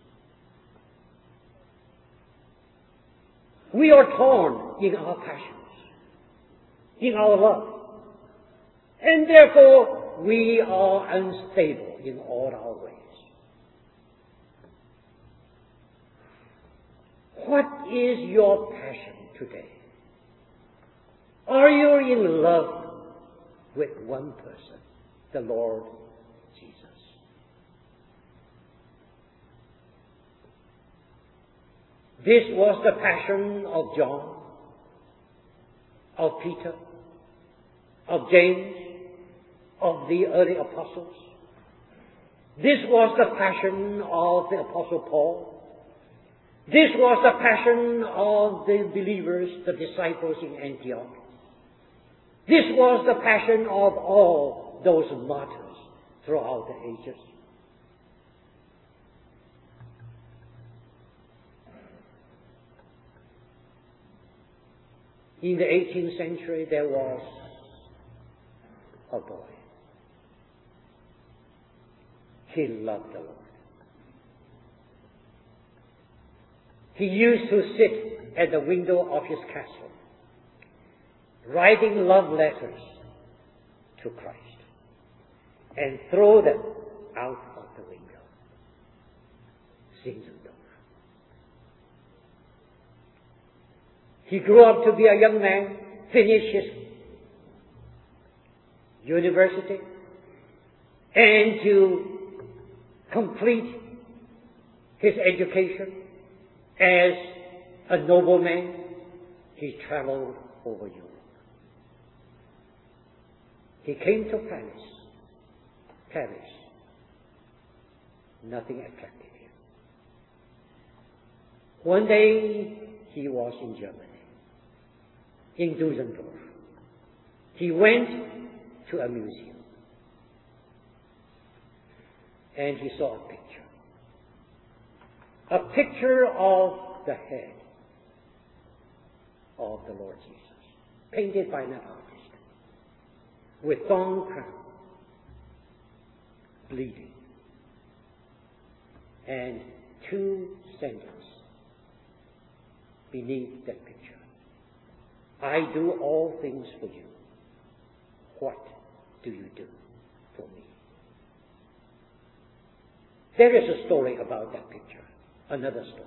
We are torn in our passions, in our love. And therefore, we are unstable in all our ways. What is your passion today? Are you in love with one person, the Lord Jesus? This was the passion of John, of Peter, of James, of the early apostles. This was the passion of the Apostle Paul. This was the passion of the believers, the disciples in Antioch. This was the passion of all those martyrs throughout the ages. In the 18th century, there was a boy. He loved the Lord. He used to sit at the window of his castle, writing love letters to Christ, and throw them out of the window. Zinzendorf. He grew up to be a young man, finished his university, and to complete his education as a nobleman, he traveled over Europe. He came to Paris. Nothing attracted him. One day he was in Germany, in Dusseldorf. He went to a museum and he saw a picture of the head of the Lord Jesus, painted by an artist, with thorn crown, bleeding, and two sentences beneath that picture. I do all things for you. What do you do for me? There is a story about that picture, another story.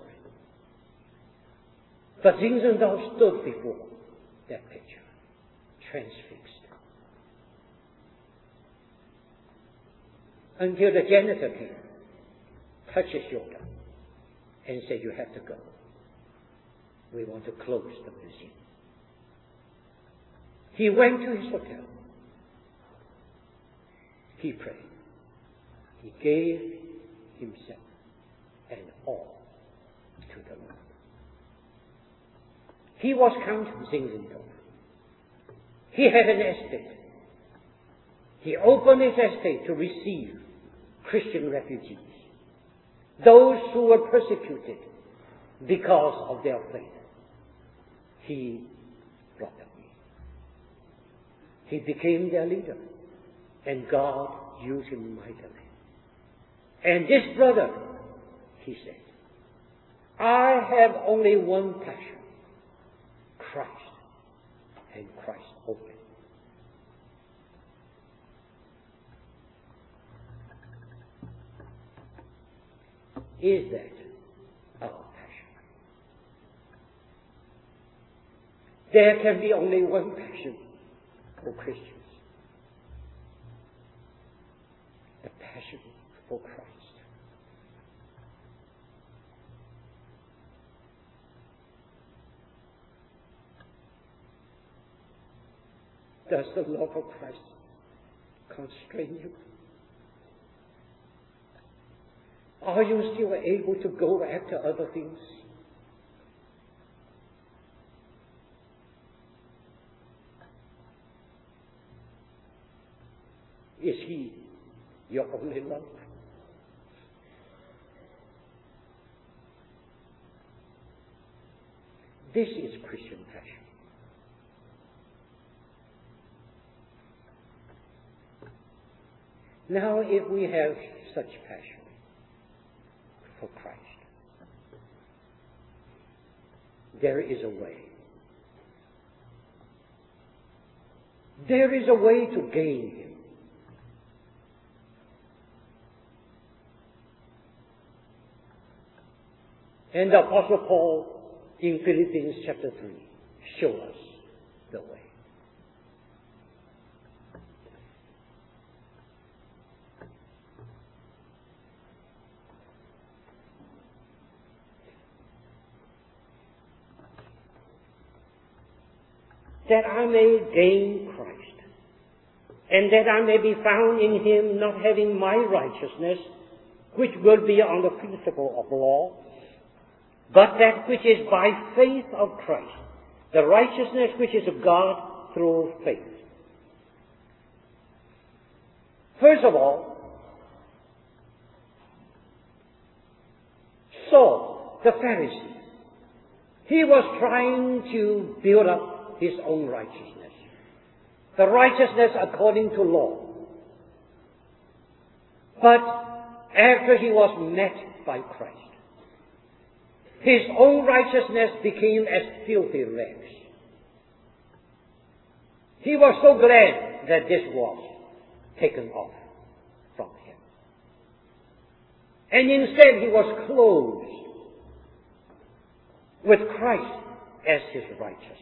But Zinzendorf stood before that picture, transfixed, until the janitor came, touched his shoulder, and said, "You have to go. We want to close the museum." He went to his hotel. He prayed. He gave himself and all to the Lord. He was Count Zinzendorf. He had an estate. He opened his estate to receive Christian refugees, those who were persecuted because of their faith. He brought them in. He became their leader, and God used him mightily. And this brother, he said, I have only one passion, Christ, and Christ only. Is that our passion? There can be only one passion for Christians. The passion for Christ. Does the love of Christ constrain you? Are you still able to go after other things? Is He your only love? This is Christian passion. Now, if we have such passion for Christ, there is a way. There is a way to gain Him. And the Apostle Paul in Philippians chapter 3 show us the way. That I may gain Christ, and that I may be found in Him, not having my righteousness, which will be on the principle of law, but that which is by faith of Christ, the righteousness which is of God through faith. First of all, Saul, the Pharisee, he was trying to build up his own righteousness, the righteousness according to law. But after he was met by Christ, his own righteousness became as filthy rags. He was so glad that this was taken off from him. And instead he was clothed with Christ as his righteousness.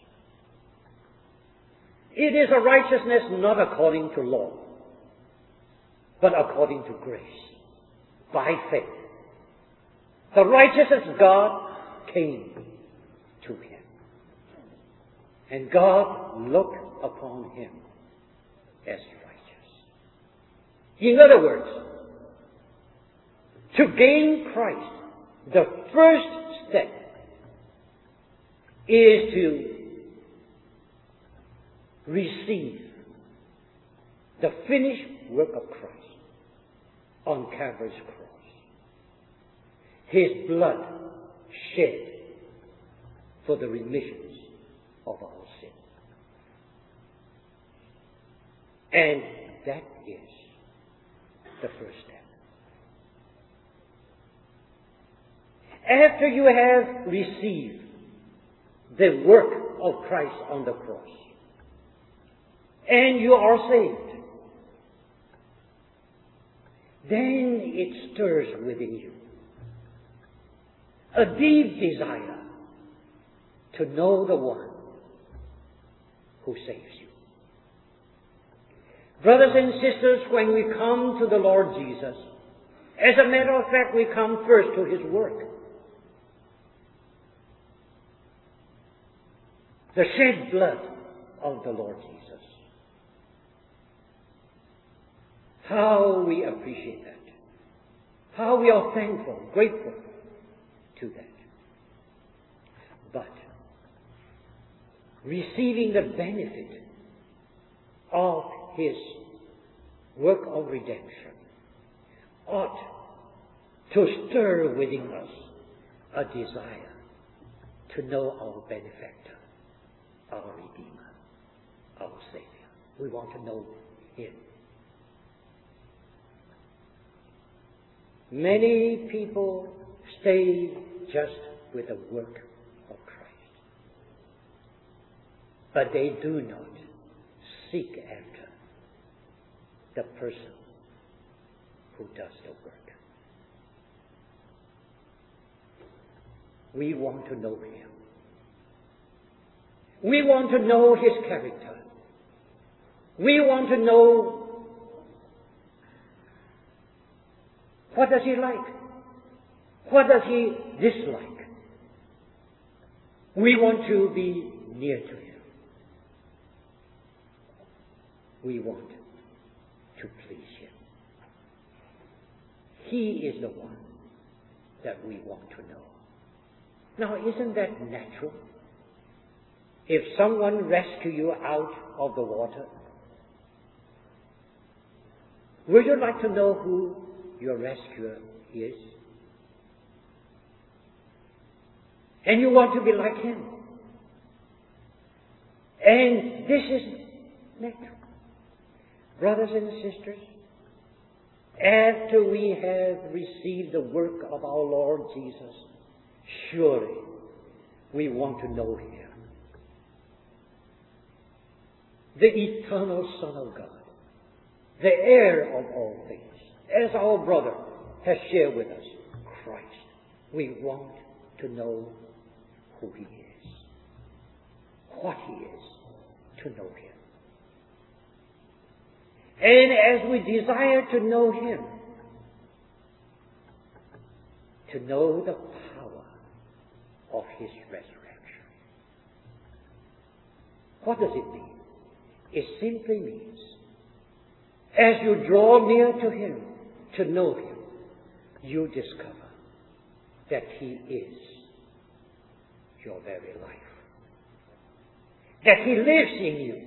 It is a righteousness not according to law, but according to grace, by faith. The righteousness of God came to him. And God looked upon him as righteous. In other words, to gain Christ, the first step is to receive the finished work of Christ on Calvary's cross. His blood shed for the remissions of our sins. And that is the first step. After you have received the work of Christ on the cross, and you are saved, then it stirs within you a deep desire to know the one who saves you. Brothers and sisters, when we come to the Lord Jesus, as a matter of fact, we come first to His work. The shed blood of the Lord Jesus. How we appreciate that. How we are thankful, grateful to that. But receiving the benefit of His work of redemption ought to stir within us a desire to know our benefactor, our Redeemer, our Savior. We want to know Him. Many people stay just with the work of Christ, but they do not seek after the person who does the work. We want to know Him. We want to know His character. We want to know what does He like? What does He dislike? We want to be near to Him. We want to please Him. He is the one that we want to know. Now, isn't that natural? If someone rescues you out of the water, would you like to know who your rescuer is? And you want to be like him. And this is natural. Brothers and sisters, after we have received the work of our Lord Jesus, surely we want to know Him. The eternal Son of God, the heir of all things, as our brother has shared with us, Christ. We want to know who He is, what He is, to know Him. And as we desire to know Him, to know the power of His resurrection. What does it mean? It simply means, as you draw near to Him, to know Him, you discover that He is your very life. That He lives in you.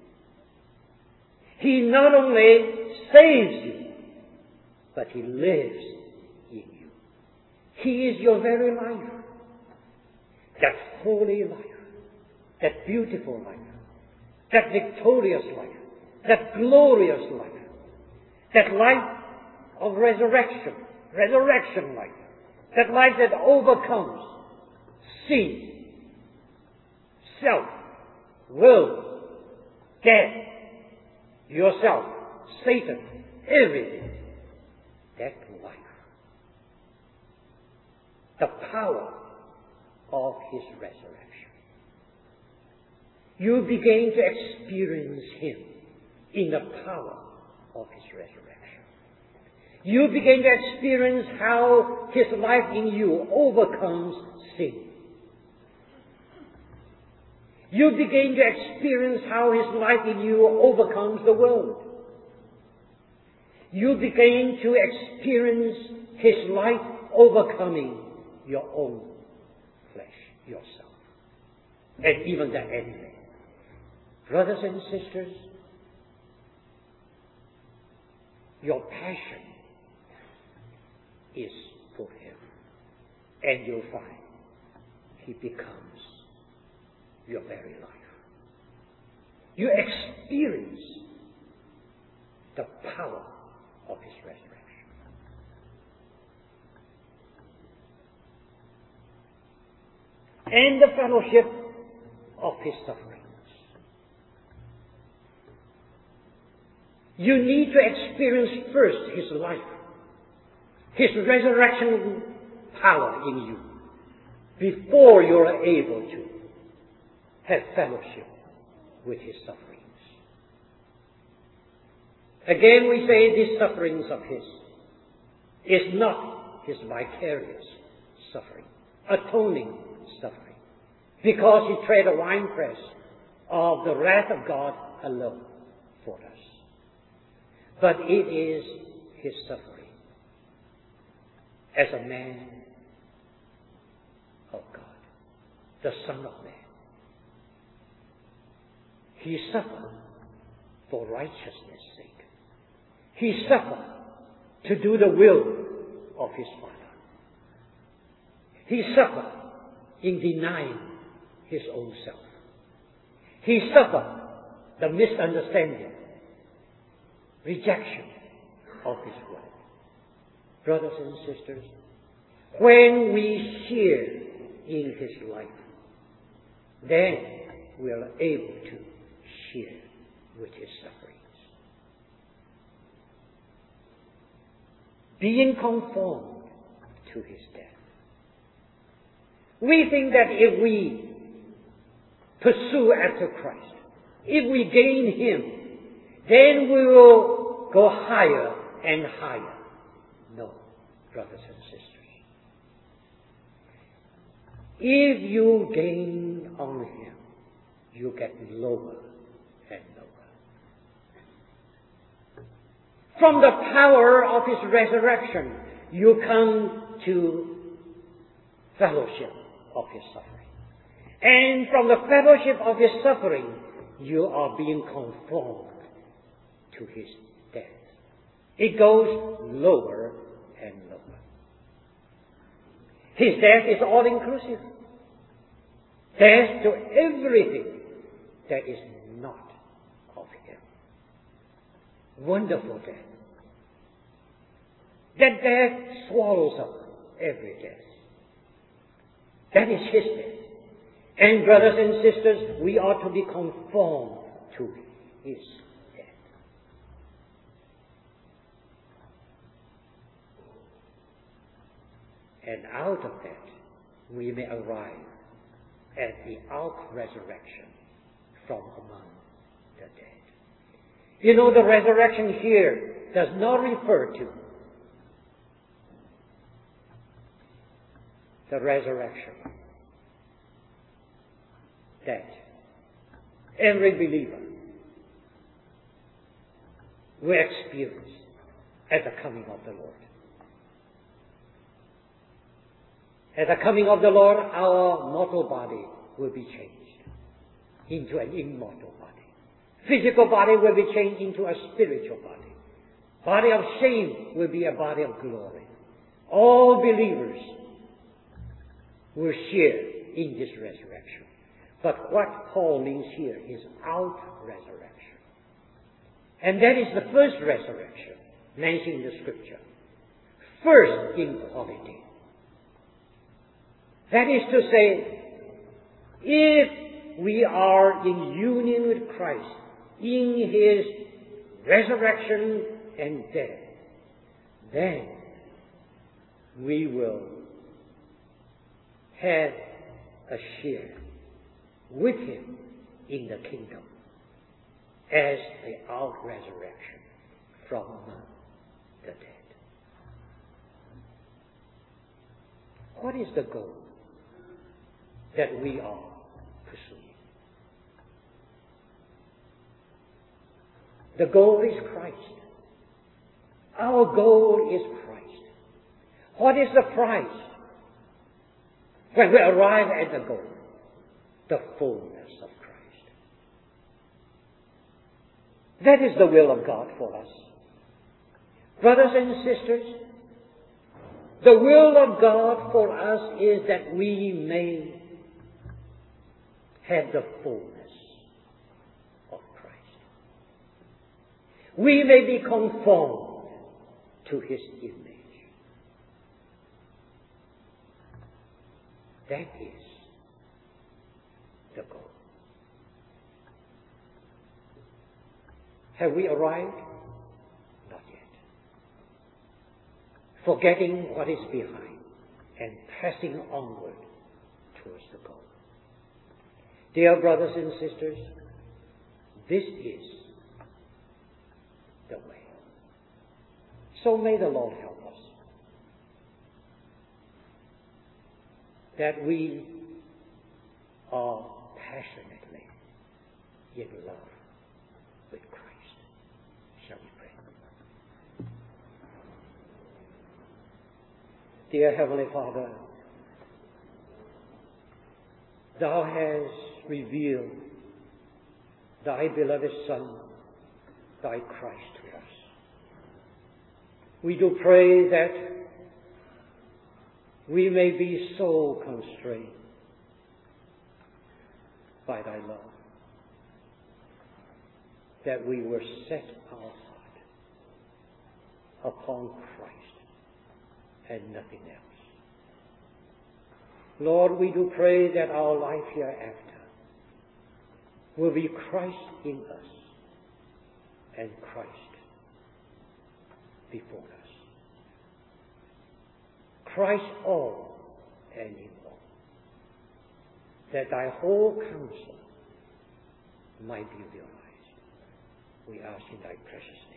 He not only saves you, but He lives in you. He is your very life. That holy life, that beautiful life, that victorious life, that glorious life, that life of resurrection life, that life that overcomes sin, self, will, death, yourself, Satan, everything. That life. The power of His resurrection. You begin to experience Him in the power of His resurrection. You begin to experience how His life in you overcomes sin. You begin to experience how His life in you overcomes the world. You begin to experience His life overcoming your own flesh, yourself, and even the enemy. Brothers and sisters, your passion is for Him, and you'll find He becomes your very life. You experience the power of His resurrection. And the fellowship of His sufferings. You need to experience first His life, His resurrection power in you, before you are able to have fellowship with His sufferings. Again, we say these sufferings of His is not His vicarious suffering, atoning suffering, because He tread a winepress of the wrath of God alone for us. But it is His suffering as a man of God, the Son of Man. He suffered for righteousness' sake. He suffered to do the will of His Father. He suffered in denying His own self. He suffered the misunderstanding, rejection of His word. Brothers and sisters, when we share in His life, then we are able to share with His sufferings. Being conformed to His death. We think that if we pursue after Christ, if we gain Him, then we will go higher and higher. No, brothers and sisters. If you gain on Him, you get lower and lower. From the power of His resurrection, you come to fellowship of His suffering. And from the fellowship of His suffering, you are being conformed to His death. It goes lower and lower. His death is all-inclusive. Death to everything that is not of Him. Wonderful death. That death swallows up every death. That is His death. And brothers and sisters, we are to be conformed to His death. And out of that, we may arrive as the out-resurrection from among the dead. You know, the resurrection here does not refer to the resurrection that every believer will experience at the coming of the Lord. At the coming of the Lord, our mortal body will be changed into an immortal body. Physical body will be changed into a spiritual body. Body of shame will be a body of glory. All believers will share in this resurrection. But what Paul means here is out-resurrection. And that is the first resurrection mentioned in the Scripture. First in quality. That is to say, if we are in union with Christ in His resurrection and death, then we will have a share with Him in the kingdom as the out-resurrection from among the dead. What is the goal that we are pursuing? The goal is Christ. Our goal is Christ. What is the prize when we arrive at the goal? The fullness of Christ. That is the will of God for us. Brothers and sisters, the will of God for us is that we may have the fullness of Christ. We may be conformed to His image. That is the goal. Have we arrived? Not yet. Forgetting what is behind and pressing onward towards the goal. Dear brothers and sisters, this is the way. So may the Lord help us, that we are passionately in love with Christ. Shall we pray? Dear Heavenly Father, Thou hast revealed Thy beloved Son, Thy Christ to us. We do pray that we may be so constrained by Thy love that we will set our heart upon Christ and nothing else. Lord, we do pray that our life hereafter will be Christ in us and Christ before us. Christ all and in all. That Thy whole counsel might be realized. We ask in Thy precious name.